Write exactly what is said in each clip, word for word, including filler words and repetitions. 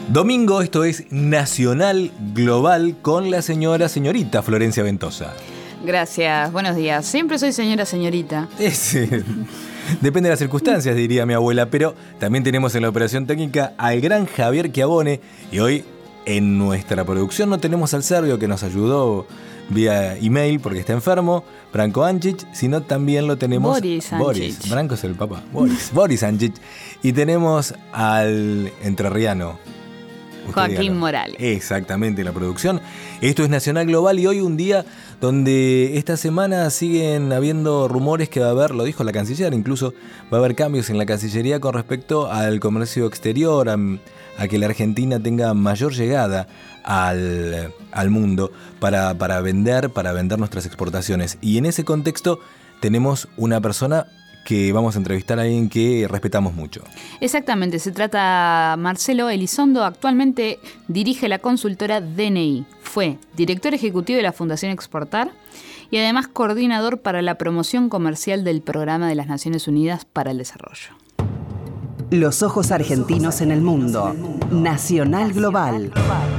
Domingo, esto es Nacional Global con la señora señorita Florencia Ventosa. Gracias, buenos días. Siempre soy señora señorita. Es, eh, depende de las circunstancias, diría mi abuela, pero también tenemos en la operación técnica al gran Javier Chiavone y hoy en nuestra producción no tenemos al serbio que nos ayudó vía email porque está enfermo, Branko Ančić, sino también lo tenemos... Boris Ančić. Boris, Branko es el papá, Boris, Boris Ančić. Y tenemos al entrerriano Joaquín Morales. Exactamente, la producción. Esto es Nacional Global y hoy un día donde esta semana siguen habiendo rumores que va a haber, lo dijo la canciller, incluso va a haber cambios en la Cancillería con respecto al comercio exterior, a, a que la Argentina tenga mayor llegada al, al mundo para, para vender, para vender nuestras exportaciones. Y en ese contexto tenemos una persona que vamos a entrevistar a alguien que respetamos mucho. Exactamente, se trata de Marcelo Elizondo, actualmente dirige la consultora D N I, fue director ejecutivo de la Fundación Exportar y además coordinador para la promoción comercial del Programa de las Naciones Unidas para el Desarrollo. Los ojos argentinos en el mundo. Nacional Global.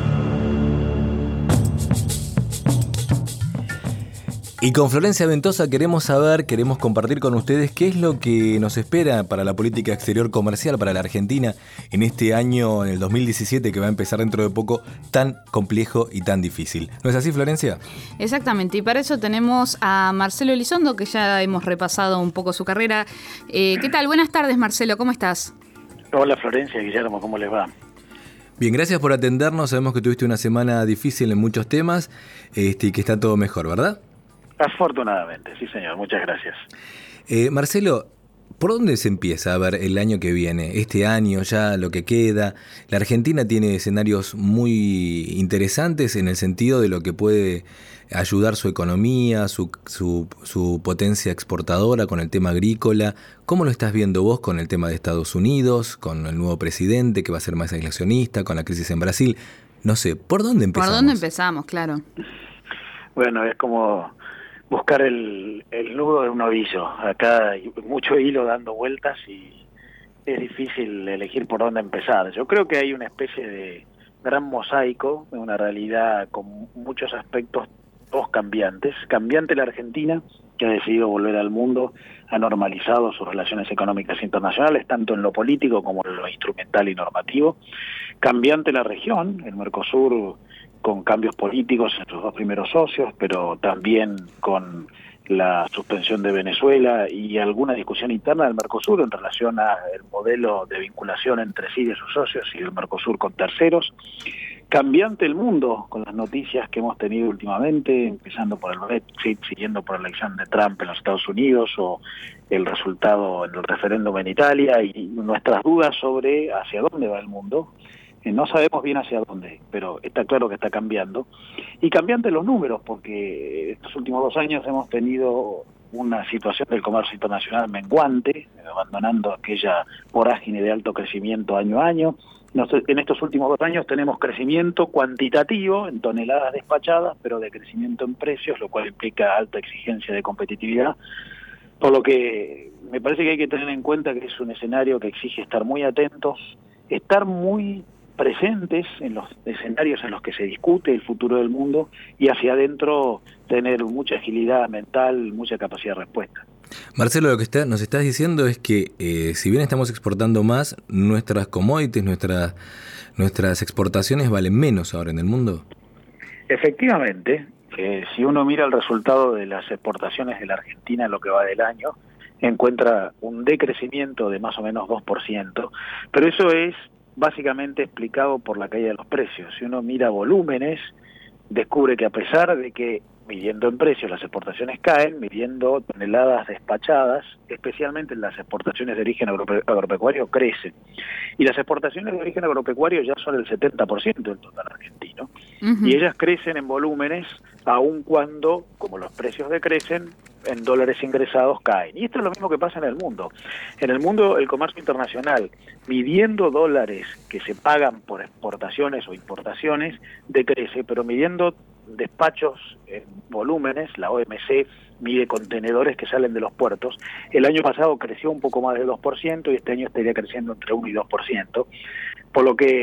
Y con Florencia Ventosa queremos saber, queremos compartir con ustedes qué es lo que nos espera para la política exterior comercial para la Argentina en este año, en el dos mil diecisiete, que va a empezar dentro de poco, tan complejo y tan difícil. ¿No es así, Florencia? Exactamente, y para eso tenemos a Marcelo Elizondo, que ya hemos repasado un poco su carrera. Eh, ¿Qué tal? Buenas tardes, Marcelo, ¿cómo estás? Hola, Florencia, Guillermo, ¿cómo les va? Bien, gracias por atendernos. Sabemos que tuviste una semana difícil en muchos temas este, y que está todo mejor, ¿verdad? Afortunadamente, sí señor, muchas gracias. Eh, Marcelo, ¿por dónde se empieza a ver el año que viene? Este año, ya lo que queda. La Argentina tiene escenarios muy interesantes en el sentido de lo que puede ayudar su economía, su, su, su potencia exportadora con el tema agrícola. ¿Cómo lo estás viendo vos con el tema de Estados Unidos, con el nuevo presidente que va a ser más aislacionista, con la crisis en Brasil? No sé, ¿por dónde empezamos? ¿Por dónde empezamos? Claro. Bueno, es como buscar el, el nudo de un ovillo. Acá hay mucho hilo dando vueltas y es difícil elegir por dónde empezar. Yo creo que hay una especie de gran mosaico, de una realidad con muchos aspectos todos cambiantes. Cambiante la Argentina, que ha decidido volver al mundo, ha normalizado sus relaciones económicas internacionales, tanto en lo político como en lo instrumental y normativo. Cambiante la región, el Mercosur, con cambios políticos en sus dos primeros socios, pero también con la suspensión de Venezuela y alguna discusión interna del Mercosur en relación al modelo de vinculación entre sí y sus socios y el Mercosur con terceros. Cambiante el mundo con las noticias que hemos tenido últimamente, empezando por el Brexit, siguiendo por la elección de Trump en los Estados Unidos o el resultado en el referéndum en Italia y nuestras dudas sobre hacia dónde va el mundo. No sabemos bien hacia dónde, pero está claro que está cambiando. Y cambiante los números, porque estos últimos dos años hemos tenido una situación del comercio internacional menguante, abandonando aquella vorágine de alto crecimiento año a año. En estos últimos dos años tenemos crecimiento cuantitativo en toneladas despachadas, pero de crecimiento en precios, lo cual implica alta exigencia de competitividad. Por lo que me parece que hay que tener en cuenta que es un escenario que exige estar muy atentos, estar muy presentes en los escenarios en los que se discute el futuro del mundo y hacia adentro tener mucha agilidad mental, mucha capacidad de respuesta. Marcelo, lo que está, nos estás diciendo es que eh, si bien estamos exportando más, nuestras commodities, nuestras, nuestras exportaciones valen menos ahora en el mundo. Efectivamente, eh, si uno mira el resultado de las exportaciones de la Argentina en lo que va del año, encuentra un decrecimiento de más o menos dos por ciento, pero eso es básicamente explicado por la caída de los precios. Si uno mira volúmenes, descubre que a pesar de que midiendo en precios las exportaciones caen, midiendo toneladas despachadas, especialmente las exportaciones de origen agrope- agropecuario crecen. Y las exportaciones de origen agropecuario ya son el setenta por ciento del total argentino. Uh-huh. Y ellas crecen en volúmenes aun cuando, como los precios decrecen, en dólares ingresados caen. Y esto es lo mismo que pasa en el mundo. En el mundo, el comercio internacional, midiendo dólares que se pagan por exportaciones o importaciones, decrece, pero midiendo despachos en volúmenes, la O M C mide contenedores que salen de los puertos, el año pasado creció un poco más del dos por ciento y este año estaría creciendo entre uno y dos por ciento, por lo que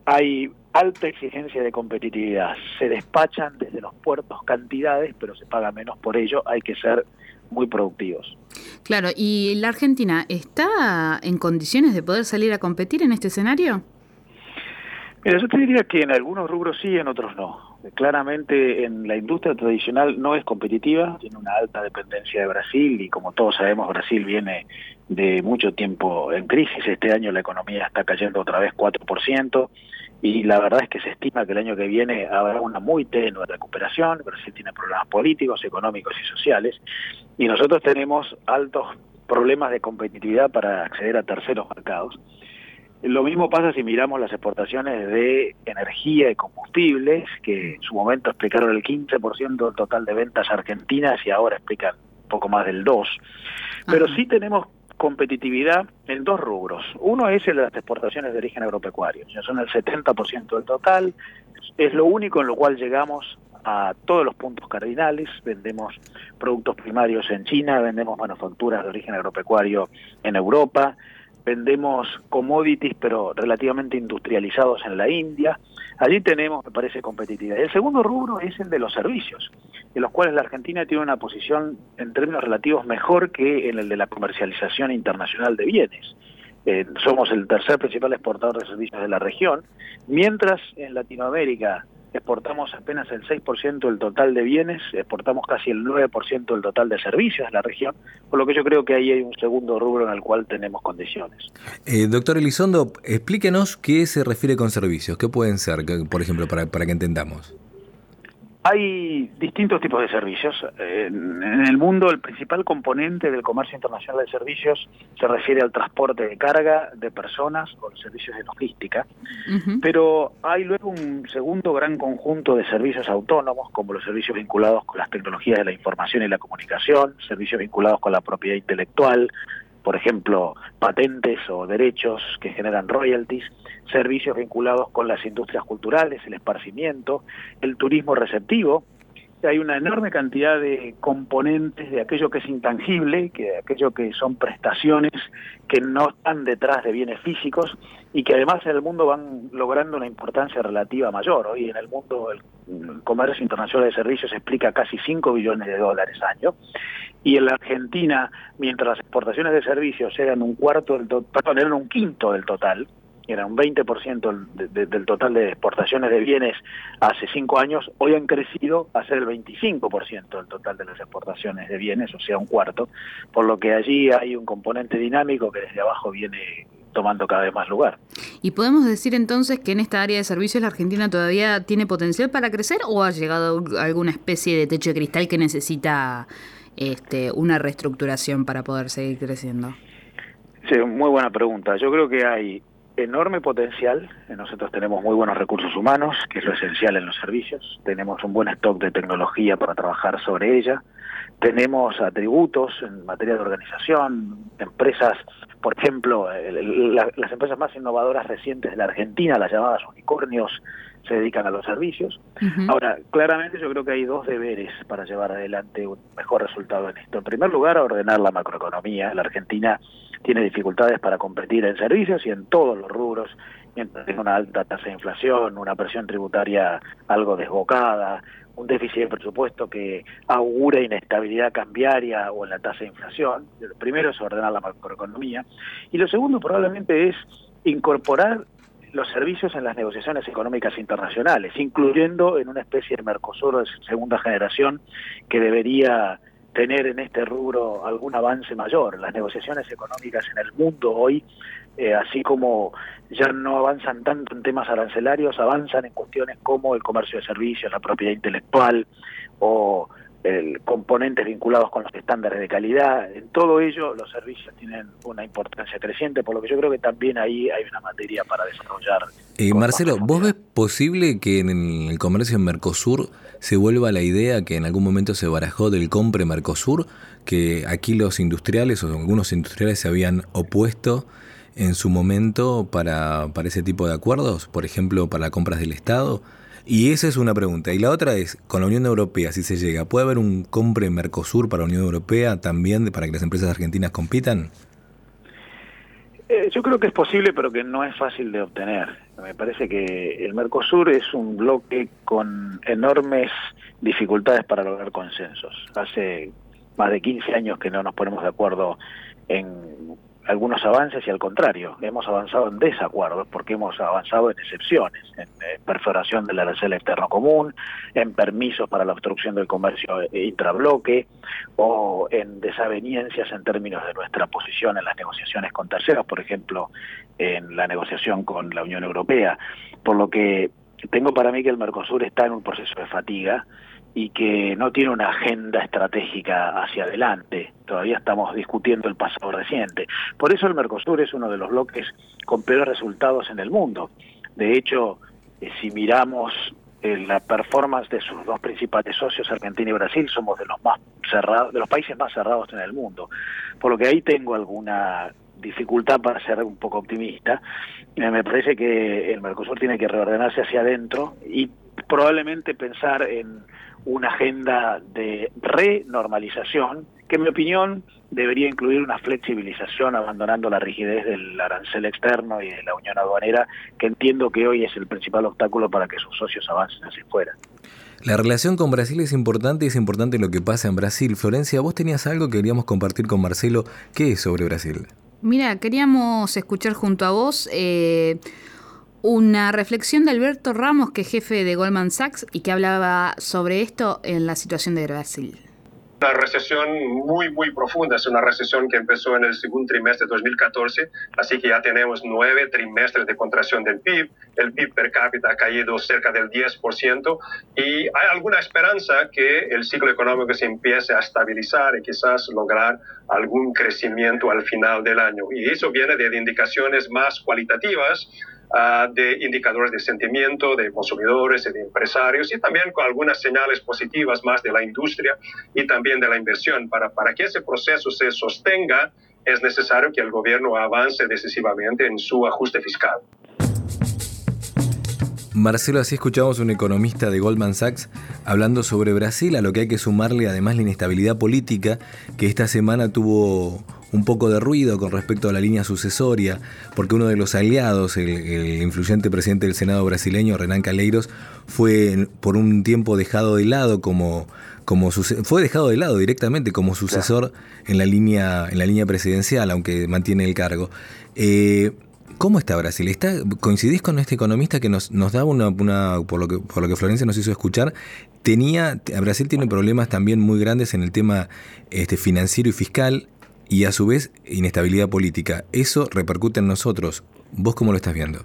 hay alta exigencia de competitividad. Se despachan desde los puertos cantidades, pero se paga menos por ello. Hay que ser muy productivos. Claro, ¿y la Argentina está en condiciones de poder salir a competir en este escenario? Mira, yo te diría que en algunos rubros sí, en otros no. Claramente en la industria tradicional no es competitiva, tiene una alta dependencia de Brasil y como todos sabemos Brasil viene de mucho tiempo en crisis. Este año la economía está cayendo otra vez cuatro por ciento y la verdad es que se estima que el año que viene habrá una muy tenue recuperación. Brasil tiene problemas políticos, económicos y sociales y nosotros tenemos altos problemas de competitividad para acceder a terceros mercados. Lo mismo pasa si miramos las exportaciones de energía y combustibles, que en su momento explicaron el quince por ciento del total de ventas argentinas y ahora explican un poco más del dos por ciento. Pero sí tenemos competitividad en dos rubros. Uno es el de las exportaciones de origen agropecuario, ya son el setenta por ciento del total, es lo único en lo cual llegamos a todos los puntos cardinales. Vendemos productos primarios en China, vendemos manufacturas de origen agropecuario en Europa, vendemos commodities pero relativamente industrializados en la India. Allí tenemos, me parece, competitividad. El segundo rubro es el de los servicios, en los cuales la Argentina tiene una posición en términos relativos mejor que en el de la comercialización internacional de bienes. Eh, somos el tercer principal exportador de servicios de la región, mientras en Latinoamérica exportamos apenas el seis por ciento del total de bienes, exportamos casi el nueve por ciento del total de servicios de la región, por lo que yo creo que ahí hay un segundo rubro en el cual tenemos condiciones. Eh, doctor Elizondo, explíquenos qué se refiere con servicios, qué pueden ser, por ejemplo, para, para que entendamos. Hay distintos tipos de servicios. En el mundo el principal componente del comercio internacional de servicios se refiere al transporte de carga de personas o los servicios de logística, uh-huh. Pero hay luego un segundo gran conjunto de servicios autónomos, como los servicios vinculados con las tecnologías de la información y la comunicación, servicios vinculados con la propiedad intelectual, por ejemplo, patentes o derechos que generan royalties, servicios vinculados con las industrias culturales, el esparcimiento, el turismo receptivo. Hay una enorme cantidad de componentes de aquello que es intangible, que aquello que son prestaciones que no están detrás de bienes físicos y que además en el mundo van logrando una importancia relativa mayor. Hoy en el mundo el comercio internacional de servicios explica casi cinco billones de dólares año. Y en la Argentina, mientras las exportaciones de servicios eran un cuarto del total, perdón, eran un quinto del total, era un veinte por ciento de, de, del total de exportaciones de bienes hace cinco años, hoy han crecido a ser el veinticinco por ciento del total de las exportaciones de bienes, o sea, un cuarto, por lo que allí hay un componente dinámico que desde abajo viene tomando cada vez más lugar. ¿Y podemos decir entonces que en esta área de servicios la Argentina todavía tiene potencial para crecer o ha llegado a alguna especie de techo de cristal que necesita este, una reestructuración para poder seguir creciendo? Sí, muy buena pregunta. Yo creo que hay enorme potencial. Nosotros tenemos muy buenos recursos humanos, que es lo esencial en los servicios. Tenemos un buen stock de tecnología para trabajar sobre ella. Tenemos atributos en materia de organización, empresas, por ejemplo, la, las empresas más innovadoras recientes de la Argentina, las llamadas unicornios, se dedican a los servicios. Uh-huh. Ahora, claramente yo creo que hay dos deberes para llevar adelante un mejor resultado en esto. En primer lugar, ordenar la macroeconomía. La Argentina tiene dificultades para competir en servicios y en todos los rubros, mientras tiene una alta tasa de inflación, una presión tributaria algo desbocada, un déficit de presupuesto que augura inestabilidad cambiaria o en la tasa de inflación. Lo primero es ordenar la macroeconomía. Y lo segundo probablemente es incorporar los servicios en las negociaciones económicas internacionales, incluyendo en una especie de Mercosur de segunda generación que debería tener en este rubro algún avance mayor. Las negociaciones económicas en el mundo hoy, eh, así como ya no avanzan tanto en temas arancelarios, avanzan en cuestiones como el comercio de servicios, la propiedad intelectual o el componentes vinculados con los estándares de calidad. En todo ello los servicios tienen una importancia creciente, por lo que yo creo que también ahí hay una materia para desarrollar. Eh, Marcelo, ¿vos ves posible que en el comercio en Mercosur se vuelva la idea que en algún momento se barajó del compre Mercosur, que aquí los industriales o algunos industriales se habían opuesto en su momento para, para ese tipo de acuerdos, por ejemplo, para compras del Estado? Y esa es una pregunta. Y la otra es, con la Unión Europea, si se llega, ¿puede haber un compre Mercosur para la Unión Europea también para que las empresas argentinas compitan? Eh, yo creo que es posible, pero que no es fácil de obtener. Me parece que el Mercosur es un bloque con enormes dificultades para lograr consensos. Hace más de quince años que no nos ponemos de acuerdo en algunos avances y al contrario, hemos avanzado en desacuerdos porque hemos avanzado en excepciones, en eh, perforación del arancel externo común, en permisos para la obstrucción del comercio intrabloque o en desavenencias en términos de nuestra posición en las negociaciones con terceros, por ejemplo, en la negociación con la Unión Europea. Por lo que tengo para mí que el Mercosur está en un proceso de fatiga y que no tiene una agenda estratégica hacia adelante. Todavía estamos discutiendo el pasado reciente. Por eso el Mercosur es uno de los bloques con peores resultados en el mundo. De hecho, eh, si miramos eh, la performance de sus dos principales socios, Argentina y Brasil, somos de los más cerrados, de los países más cerrados en el mundo. Por lo que ahí tengo alguna dificultad para ser un poco optimista. Eh, me parece que el Mercosur tiene que reordenarse hacia adentro y probablemente pensar en una agenda de renormalización que, en mi opinión, debería incluir una flexibilización abandonando la rigidez del arancel externo y de la unión aduanera, que entiendo que hoy es el principal obstáculo para que sus socios avancen hacia afuera. La relación con Brasil es importante y es importante lo que pasa en Brasil. Florencia, vos tenías algo que queríamos compartir con Marcelo. ¿Qué es sobre Brasil? Mira, queríamos escuchar junto a vos eh, una reflexión de Alberto Ramos, que es jefe de Goldman Sachs y que hablaba sobre esto en la situación de Brasil. Una recesión muy, muy profunda. Es una recesión que empezó en el segundo trimestre de dos mil catorce, así que ya tenemos nueve trimestres de contracción del P I B. El P I B per cápita ha caído cerca del diez por ciento y hay alguna esperanza que el ciclo económico se empiece a estabilizar y quizás lograr algún crecimiento al final del año. Y eso viene de indicaciones más cualitativas, Uh, de indicadores de sentimiento de consumidores y de empresarios, y también con algunas señales positivas más de la industria y también de la inversión. Para, para que ese proceso se sostenga, es necesario que el gobierno avance decisivamente en su ajuste fiscal. Marcelo, así escuchamos un economista de Goldman Sachs hablando sobre Brasil, a lo que hay que sumarle además la inestabilidad política, que esta semana tuvo un poco de ruido con respecto a la línea sucesoria, porque uno de los aliados, el, el influyente presidente del Senado brasileño, Renan Calheiros, fue por un tiempo dejado de lado como, como fue dejado de lado directamente como sucesor claro. en la línea en la línea presidencial, aunque mantiene el cargo. Eh, ¿Cómo está Brasil? ¿Está, ¿Coincidís con este economista que nos, nos da una, una por lo que por lo que Florencia nos hizo escuchar? Tenía, Brasil tiene problemas también muy grandes en el tema este, financiero y fiscal, y a su vez inestabilidad política. ¿Eso repercute en nosotros? ¿Vos cómo lo estás viendo?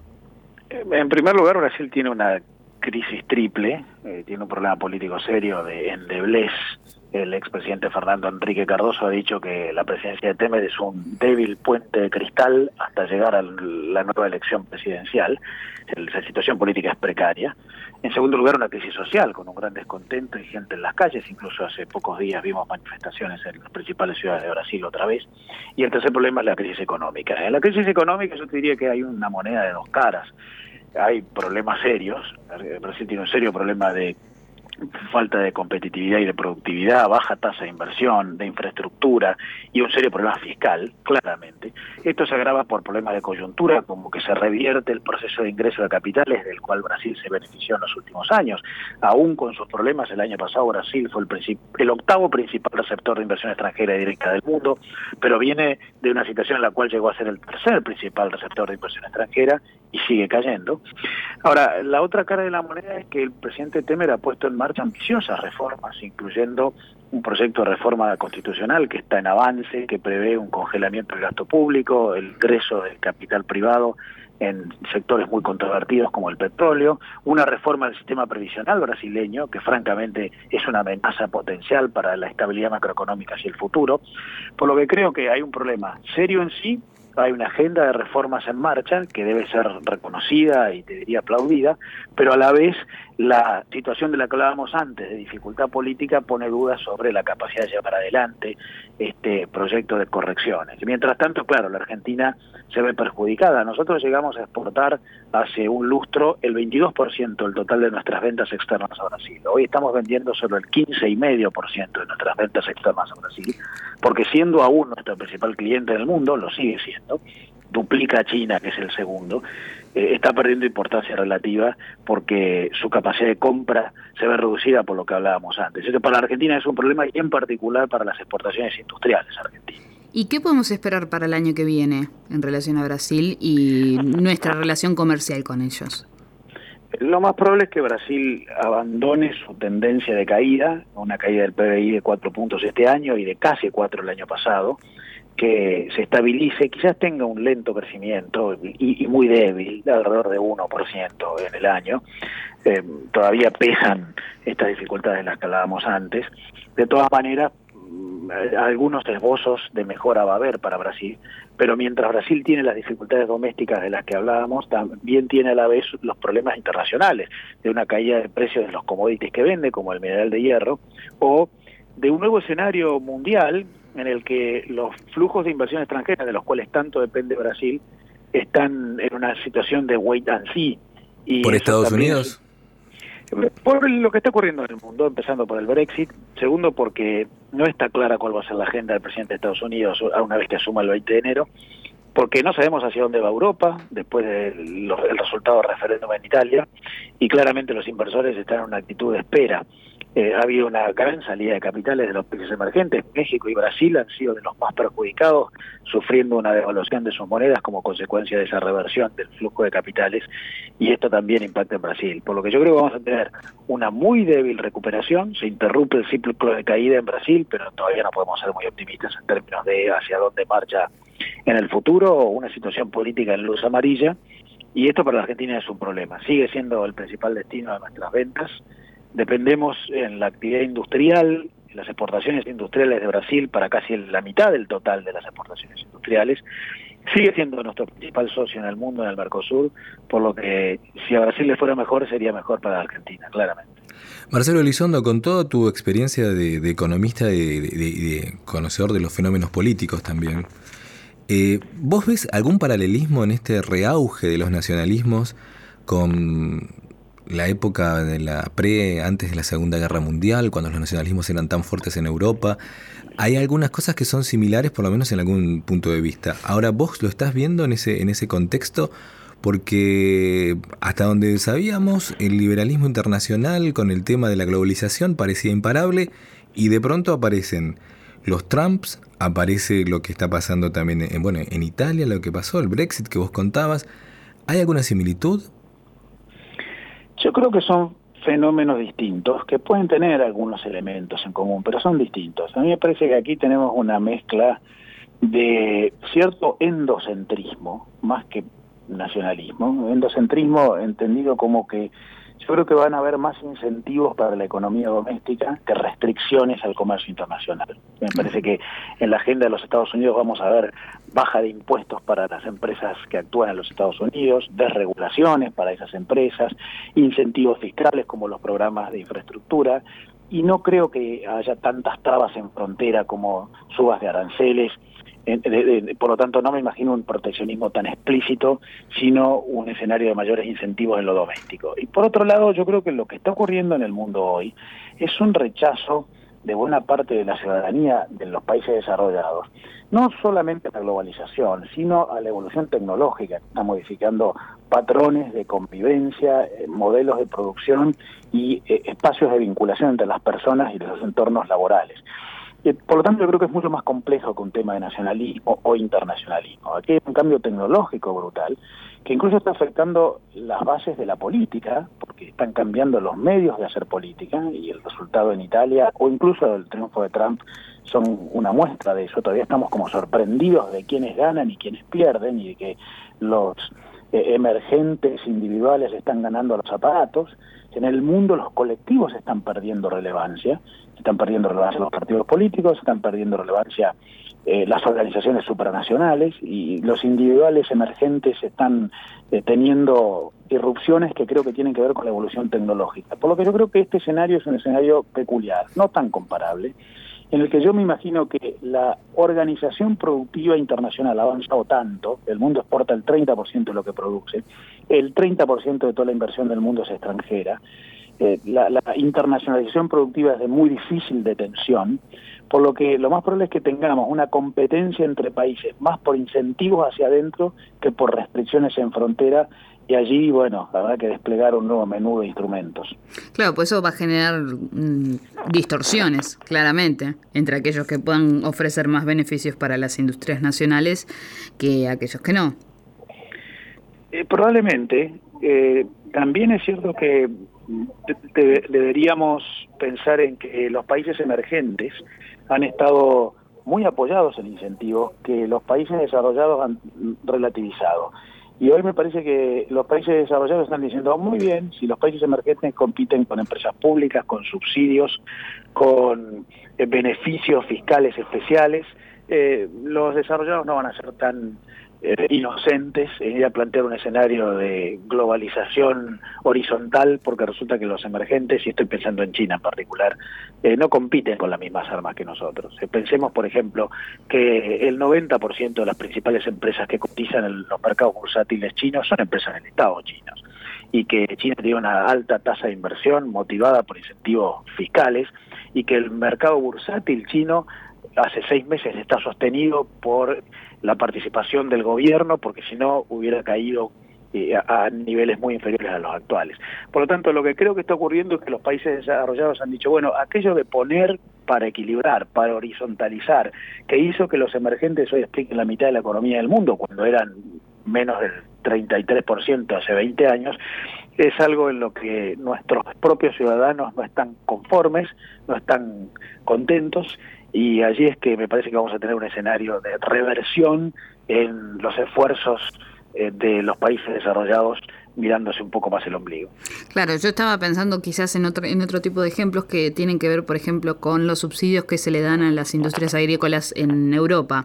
En primer lugar, Brasil tiene una crisis triple, eh, tiene un problema político serio de endeblez. El expresidente Fernando Henrique Cardoso ha dicho que la presidencia de Temer es un débil puente de cristal hasta llegar a la nueva elección presidencial. La situación política es precaria. En segundo lugar, una crisis social con un gran descontento y gente en las calles. Incluso hace pocos días vimos manifestaciones en las principales ciudades de Brasil otra vez. Y el tercer problema es la crisis económica. En la crisis económica yo te diría que hay una moneda de dos caras. Hay problemas serios. Brasil tiene un serio problema de falta de competitividad y de productividad, baja tasa de inversión, de infraestructura y un serio problema fiscal, claramente. Esto se agrava por problemas de coyuntura, como que se revierte el proceso de ingreso de capitales del cual Brasil se benefició en los últimos años. Aún con sus problemas, el año pasado Brasil fue el, princip- el octavo principal receptor de inversión extranjera directa del mundo, pero viene de una situación en la cual llegó a ser el tercer principal receptor de inversión extranjera y sigue cayendo. Ahora, la otra cara de la moneda es que el presidente Temer ha puesto en marcha ambiciosas reformas, incluyendo un proyecto de reforma constitucional que está en avance, que prevé un congelamiento del gasto público, el ingreso del capital privado en sectores muy controvertidos como el petróleo, una reforma del sistema previsional brasileño, que francamente es una amenaza potencial para la estabilidad macroeconómica hacia el futuro, por lo que creo que hay un problema serio en sí. Hay una agenda de reformas en marcha que debe ser reconocida y te diría aplaudida, pero a la vez la situación de la que hablábamos antes, de dificultad política, pone dudas sobre la capacidad de llevar adelante este proyecto de correcciones. Mientras tanto, claro, la Argentina se ve perjudicada. Nosotros llegamos a exportar hace un lustro el veintidós por ciento del total de nuestras ventas externas a Brasil. Hoy estamos vendiendo solo el quince coma cinco por ciento de nuestras ventas externas a Brasil, porque siendo aún nuestro principal cliente en el mundo, lo sigue siendo, duplica a China, que es el segundo, eh, está perdiendo importancia relativa porque su capacidad de compra se ve reducida por lo que hablábamos antes. Entonces, para la Argentina es un problema, y en particular para las exportaciones industriales argentinas. ¿Y qué podemos esperar para el año que viene en relación a Brasil y nuestra relación comercial con ellos? Lo más probable es que Brasil abandone su tendencia de caída, una caída del P B I de cuatro puntos este año y de casi cuatro el año pasado, que se estabilice, quizás tenga un lento crecimiento y, y muy débil, de alrededor de uno por ciento en el año. Eh, todavía pesan estas dificultades de las que hablábamos antes. De todas maneras, algunos esbozos de mejora va a haber para Brasil, pero mientras Brasil tiene las dificultades domésticas de las que hablábamos, también tiene a la vez los problemas internacionales, de una caída de precios de los commodities que vende, como el mineral de hierro, o de un nuevo escenario mundial en el que los flujos de inversión extranjera, de los cuales tanto depende Brasil, están en una situación de wait and see. Y ¿por Estados también, Unidos? Por lo que está ocurriendo en el mundo, empezando por el Brexit, segundo porque no está clara cuál va a ser la agenda del presidente de Estados Unidos a una vez que asuma el veinte de enero, porque no sabemos hacia dónde va Europa después del resultado del referéndum en Italia, y claramente los inversores están en una actitud de espera. Eh, ha habido una gran salida de capitales de los países emergentes. México y Brasil han sido de los más perjudicados, sufriendo una devaluación de sus monedas como consecuencia de esa reversión del flujo de capitales, y esto también impacta en Brasil. Por lo que yo creo que vamos a tener una muy débil recuperación. Se interrumpe el ciclo de caída en Brasil, pero todavía no podemos ser muy optimistas en términos de hacia dónde marcha en el futuro, o una situación política en luz amarilla, y esto para la Argentina es un problema. Sigue siendo el principal destino de nuestras ventas. Dependemos en la actividad industrial, en las exportaciones industriales de Brasil, para casi la mitad del total de las exportaciones industriales. Sigue siendo nuestro principal socio en el mundo, en el Mercosur, por lo que si a Brasil le fuera mejor, sería mejor para la Argentina, claramente. Marcelo Elizondo, con toda tu experiencia de, de economista y de, de, de conocedor de los fenómenos políticos también, eh, ¿vos ves algún paralelismo en este reauge de los nacionalismos con la época de la pre, antes de la Segunda Guerra Mundial, cuando los nacionalismos eran tan fuertes en Europa? Hay algunas cosas que son similares, por lo menos en algún punto de vista. Ahora, ¿vos lo estás viendo en ese, en ese contexto? Porque hasta donde sabíamos, el liberalismo internacional con el tema de la globalización parecía imparable, y de pronto aparecen los Trumps, aparece lo que está pasando también en, bueno, en Italia, lo que pasó, el Brexit que vos contabas. ¿Hay alguna similitud? Yo creo que son fenómenos distintos, que pueden tener algunos elementos en común, pero son distintos. A mí me parece que aquí tenemos una mezcla de cierto endocentrismo, más que nacionalismo. Endocentrismo entendido como que yo creo que van a haber más incentivos para la economía doméstica que restricciones al comercio internacional. Me parece que en la agenda de los Estados Unidos vamos a ver baja de impuestos para las empresas que actúan en los Estados Unidos, desregulaciones para esas empresas, incentivos fiscales como los programas de infraestructura, y no creo que haya tantas trabas en frontera como subas de aranceles. De, de, de, por lo tanto, no me imagino un proteccionismo tan explícito, sino un escenario de mayores incentivos en lo doméstico. Y por otro lado, yo creo que lo que está ocurriendo en el mundo hoy es un rechazo de buena parte de la ciudadanía de los países desarrollados, no solamente a la globalización, sino a la evolución tecnológica, que está modificando patrones de convivencia, eh, modelos de producción y eh, espacios de vinculación entre las personas y los entornos laborales. Por lo tanto, yo creo que es mucho más complejo que un tema de nacionalismo o internacionalismo. Aquí hay un cambio tecnológico brutal que incluso está afectando las bases de la política, porque están cambiando los medios de hacer política, y el resultado en Italia o incluso el triunfo de Trump son una muestra de eso. Todavía estamos como sorprendidos de quiénes ganan y quiénes pierden, y de que los eh, emergentes individuales están ganando a los aparatos. En el mundo los colectivos están perdiendo relevancia, están perdiendo relevancia los partidos políticos, están perdiendo relevancia eh, las organizaciones supranacionales, y los individuales emergentes están eh, teniendo irrupciones que creo que tienen que ver con la evolución tecnológica. Por lo que yo creo que este escenario es un escenario peculiar, no tan comparable, en el que yo me imagino que la organización productiva internacional ha avanzado tanto, el mundo exporta el treinta por ciento de lo que produce, el treinta por ciento de toda la inversión del mundo es extranjera, eh, la, la internacionalización productiva es de muy difícil detención, por lo que lo más probable es que tengamos una competencia entre países, más por incentivos hacia adentro que por restricciones en frontera, y allí, bueno, habrá que desplegar un nuevo menú de instrumentos. Claro, pues eso va a generar mm, distorsiones, claramente, entre aquellos que puedan ofrecer más beneficios para las industrias nacionales que aquellos que no. Eh, probablemente. Eh, también es cierto que de, de, deberíamos pensar en que los países emergentes han estado muy apoyados en incentivos que los países desarrollados han relativizado. Y hoy me parece que los países desarrollados están diciendo, muy bien, si los países emergentes compiten con empresas públicas, con subsidios, con eh, beneficios fiscales especiales, eh, los desarrollados no van a ser tan eh, inocentes en ir a plantear un escenario de globalización horizontal, porque resulta que los emergentes, y estoy pensando en China en particular, eh, no compiten con las mismas armas que nosotros. Eh, pensemos, por ejemplo, que el noventa por ciento de las principales empresas que cotizan en los mercados bursátiles chinos son empresas del Estado chinos, y que China tiene una alta tasa de inversión motivada por incentivos fiscales, y que el mercado bursátil chino hace seis meses está sostenido por la participación del gobierno, porque si no hubiera caído eh, a, a niveles muy inferiores a los actuales. Por lo tanto, lo que creo que está ocurriendo es que los países desarrollados han dicho, bueno, aquello de poner para equilibrar, para horizontalizar, que hizo que los emergentes hoy expliquen la mitad de la economía del mundo, cuando eran menos del treinta y tres por ciento hace veinte años, es algo en lo que nuestros propios ciudadanos no están conformes, no están contentos, y allí es que me parece que vamos a tener un escenario de reversión en los esfuerzos eh, de los países desarrollados mirándose un poco más el ombligo. Claro, yo estaba pensando quizás en otro, en otro tipo de ejemplos que tienen que ver, por ejemplo, con los subsidios que se le dan a las industrias agrícolas en Europa.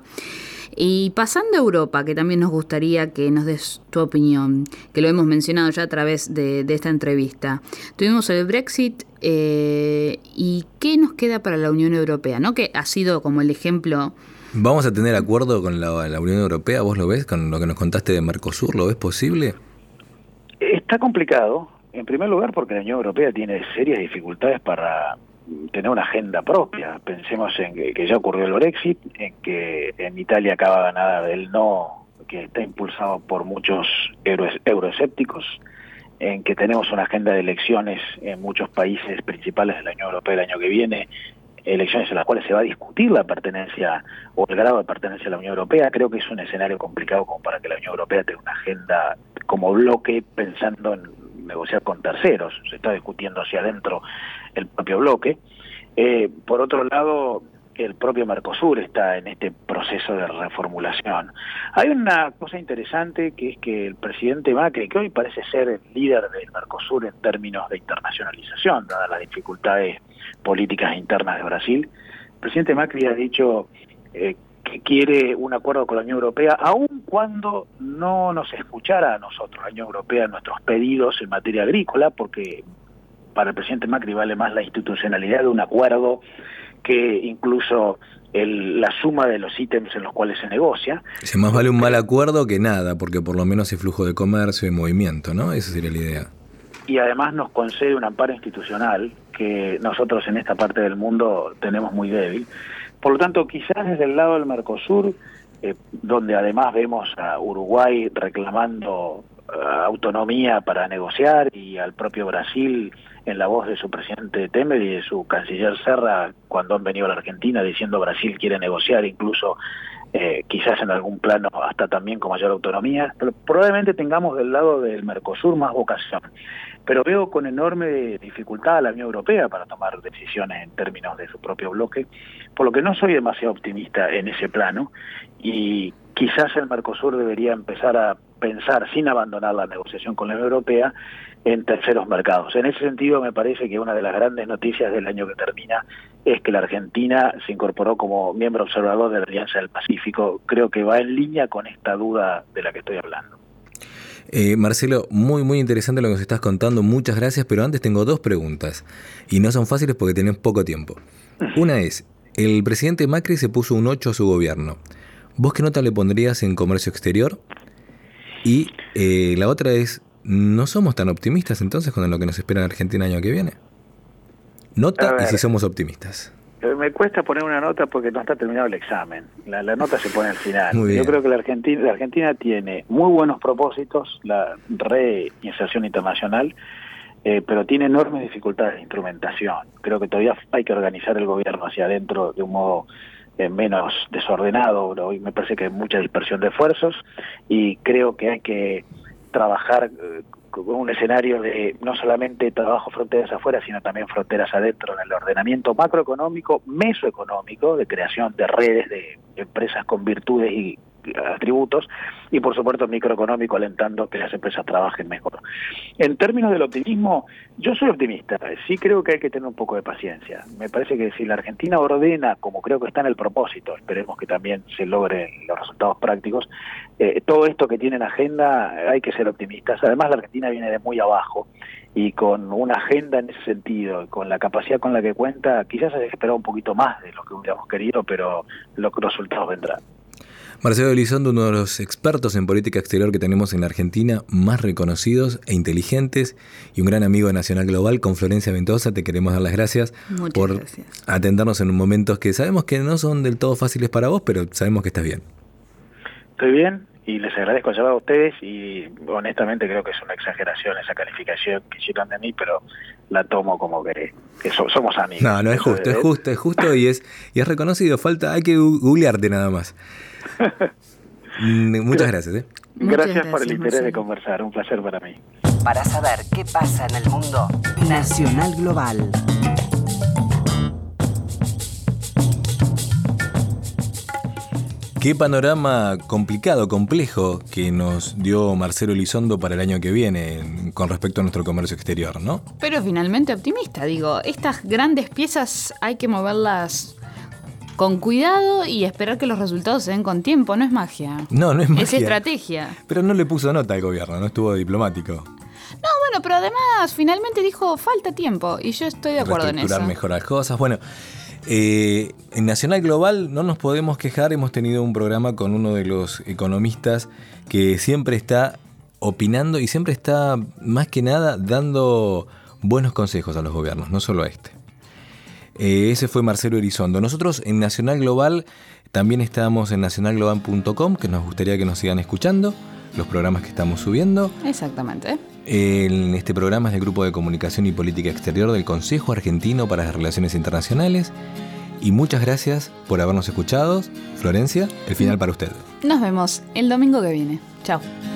Y pasando a Europa, que también nos gustaría que nos des tu opinión, que lo hemos mencionado ya a través de, de esta entrevista. Tuvimos el Brexit, eh, ¿y qué nos queda para la Unión Europea? ¿No? Que ha sido como el ejemplo. ¿Vamos a tener acuerdo con la, la Unión Europea? ¿Vos lo ves? Con lo que nos contaste de Mercosur, ¿lo ves posible? Está complicado, en primer lugar porque la Unión Europea tiene serias dificultades para tener una agenda propia. Pensemos en que, que ya ocurrió el Brexit, en que en Italia acaba ganada del no, que está impulsado por muchos euro, euroescépticos, en que tenemos una agenda de elecciones en muchos países principales de la Unión Europea el año que viene, elecciones en las cuales se va a discutir la pertenencia o el grado de pertenencia a la Unión Europea. Creo que es un escenario complicado como para que la Unión Europea tenga una agenda como bloque pensando en negociar con terceros. Se está discutiendo hacia adentro el propio bloque. Eh, por otro lado, el propio Mercosur está en este proceso de reformulación. Hay una cosa interesante, que es que el presidente Macri, que hoy parece ser el líder del Mercosur en términos de internacionalización, dadas las dificultades políticas internas de Brasil, el presidente Macri ha dicho eh, que quiere un acuerdo con la Unión Europea, aun cuando no nos escuchara a nosotros, la Unión Europea, nuestros pedidos en materia agrícola, porque para el presidente Macri vale más la institucionalidad de un acuerdo que incluso el, la suma de los ítems en los cuales se negocia. Dice, más vale un mal acuerdo que nada, porque por lo menos hay flujo de comercio y movimiento, ¿no? Esa sería la idea. Y además nos concede un amparo institucional que nosotros en esta parte del mundo tenemos muy débil. Por lo tanto, quizás desde el lado del Mercosur, eh, donde además vemos a Uruguay reclamando uh, autonomía para negociar, y al propio Brasil en la voz de su presidente Temer y de su canciller Serra cuando han venido a la Argentina diciendo Brasil quiere negociar, incluso eh, quizás en algún plano hasta también con mayor autonomía, pero probablemente tengamos del lado del Mercosur más vocación. Pero veo con enorme dificultad a la Unión Europea para tomar decisiones en términos de su propio bloque, por lo que no soy demasiado optimista en ese plano, y quizás el Mercosur debería empezar a pensar, sin abandonar la negociación con la Unión Europea, en terceros mercados. En ese sentido, me parece que una de las grandes noticias del año que termina es que la Argentina se incorporó como miembro observador de la Alianza del Pacífico. Creo que va en línea con esta duda de la que estoy hablando. Eh, Marcelo, muy muy interesante lo que nos estás contando, muchas gracias, pero antes tengo dos preguntas, y no son fáciles porque tenés poco tiempo. Una es, el presidente Macri se puso un ocho a su gobierno. ¿Vos qué nota le pondrías en comercio exterior? Y eh, la otra es, no somos tan optimistas entonces con lo que nos espera en Argentina el año que viene. Nota y si somos optimistas. Me cuesta poner una nota porque no está terminado el examen. La, la nota se pone al final. Muy bien. Yo creo que la Argentina, la Argentina tiene muy buenos propósitos, la reinserción internacional, eh, pero tiene enormes dificultades de instrumentación. Creo que todavía hay que organizar el gobierno hacia adentro de un modo eh, menos desordenado. Hoy me parece que hay mucha dispersión de esfuerzos y creo que hay que trabajar eh, con un escenario de no solamente trabajo fronteras afuera, sino también fronteras adentro en el ordenamiento macroeconómico, mesoeconómico, de creación de redes de empresas con virtudes y atributos, y por supuesto microeconómico, alentando que las empresas trabajen mejor. En términos del optimismo, yo soy optimista, sí creo que hay que tener un poco de paciencia. Me parece que si la Argentina ordena, como creo que está en el propósito, esperemos que también se logren los resultados prácticos, eh, todo esto que tiene en agenda hay que ser optimistas. Además la Argentina viene de muy abajo, y con una agenda en ese sentido, con la capacidad con la que cuenta, quizás hay que esperar un poquito más de lo que hubiéramos querido, pero los resultados vendrán. Marcelo Elizondo, uno de los expertos en política exterior que tenemos en la Argentina, más reconocidos e inteligentes, y un gran amigo de Nacional Global. Con Florencia Ventosa te queremos dar las gracias Muchas por gracias. atendernos en momentos que sabemos que no son del todo fáciles para vos, pero sabemos que estás bien. Estoy bien y les agradezco el llamado a ustedes, y honestamente creo que es una exageración esa calificación que hicieron de mí, pero la tomo como que, que so, somos amigos. No, no es justo, es justo, es justo y es, y es reconocido. Falta, hay que googlearte nada más. Muchas gracias. ¿eh? Gracias, gracias por el interés Marcelo. de conversar, un placer para mí. Para saber qué pasa en el mundo, Nacional Global. Qué panorama complicado, complejo que nos dio Marcelo Elizondo para el año que viene con respecto a nuestro comercio exterior, ¿no? Pero finalmente optimista, digo, estas grandes piezas hay que moverlas con cuidado y esperar que los resultados se den con tiempo, no es magia. No, no es magia. Es estrategia. Pero no le puso nota al gobierno, no estuvo diplomático. No, bueno, pero además finalmente dijo falta tiempo y yo estoy de acuerdo en eso. Reestructurar mejor las cosas. Bueno, eh, en Nacional Global no nos podemos quejar, hemos tenido un programa con uno de los economistas que siempre está opinando y siempre está, más que nada, dando buenos consejos a los gobiernos, no solo a este. Eh, ese fue Marcelo Elizondo. Nosotros en Nacional Global también estamos en nacional global punto com, que nos gustaría que nos sigan escuchando, los programas que estamos subiendo. Exactamente. En este programa es del Grupo de Comunicación y Política Exterior del Consejo Argentino para las Relaciones Internacionales. Y muchas gracias por habernos escuchado. Florencia, el final para usted. Nos vemos el domingo que viene. Chao.